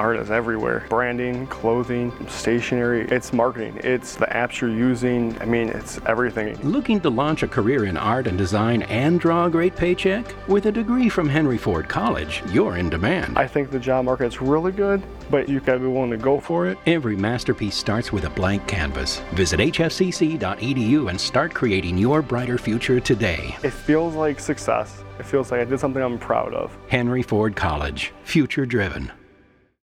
art is everywhere. Branding, clothing, stationery, it's marketing, it's the apps you're using. I mean, it's everything. Looking to launch a career in art and design and draw a great paycheck? With a degree from Henry Ford College, you're in demand. I think the job market's really good, but you gotta be willing to go for it. Every masterpiece starts with a blank canvas. Visit hfcc.edu and start creating your brighter future today. It feels like success. It feels like I did something I'm proud of. Henry Ford College, future driven.